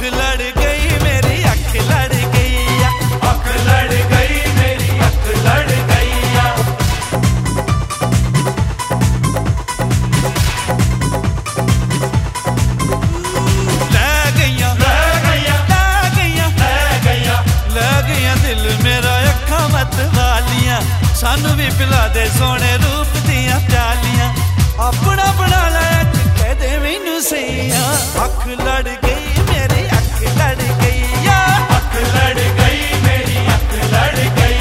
लड़ गई मेरी अख लड़ गई, अख लड़ गई मेरी अख लड़ गई। ले गईया ले गईया ले गईया ले गईया ले गईया दिल मेरा अखा मत वालियां, सानू भी पिला दे सोने रूप दियां प्यालियां, अपना बना लाया कह दे मैनू सैया। अख लड़ गई मेरी अख लड़ गई, अख लड़ गई मेरी अख लड़ गई।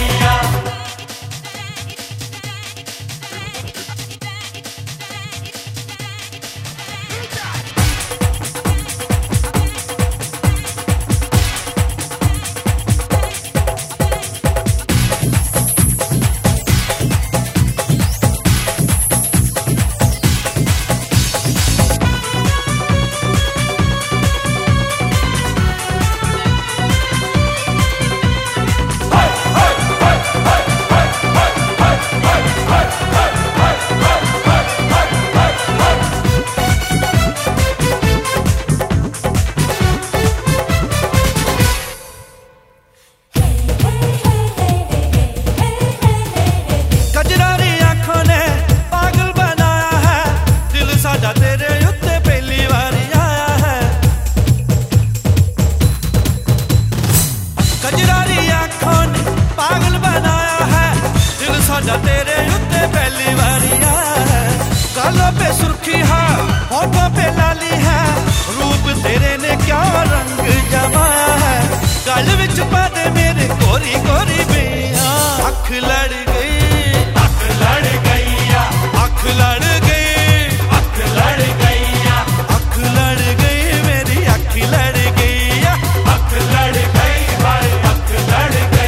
तेरे उत्ते पहली बारी आया है, गालों पे सुर्खी है होठों पे लाली है, रूप तेरे ने क्या रंग जमाया है, गल विच पा दे मेरे गोरी गोरी बिया। अख लड़ गई अख लड़ गई अख लड़ गई अख लड़ गई अख लड़ गई मेरी अख लड़ गई, अख लड़ गई हाय अख लड़ गई।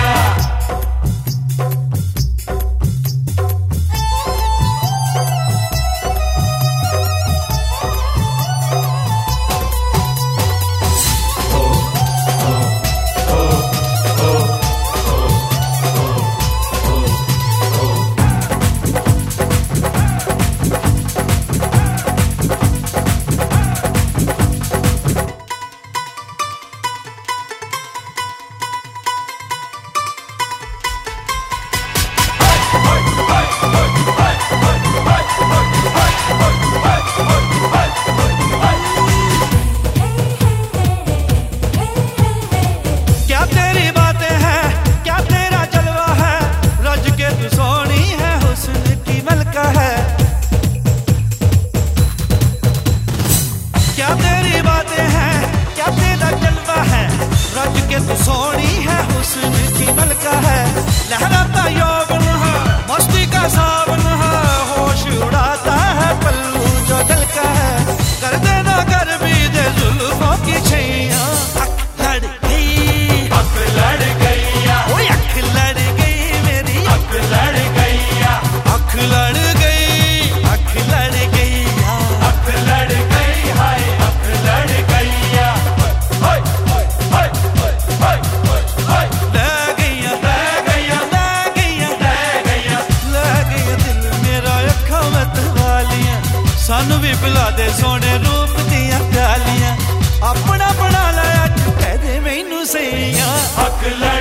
तू सोनी है हुस्न की मलका है, लहराता यौवन है मस्ती का सावन है, होश उड़ाता है पल्लू जो दलका है, कर देना कर भी दे जुल्फों की छैया। अख लड़ गई अख लड़ गई अख लड़ गई मेरी अख लड़ गई अख लड़ गई अख लड़ गई अख लड़ गई हाय अख लड़ गई। सानू भी पिला दे सोने रूप दियां प्यालियां, अपना बना लाया कह दे मैनू सैया। अख लड़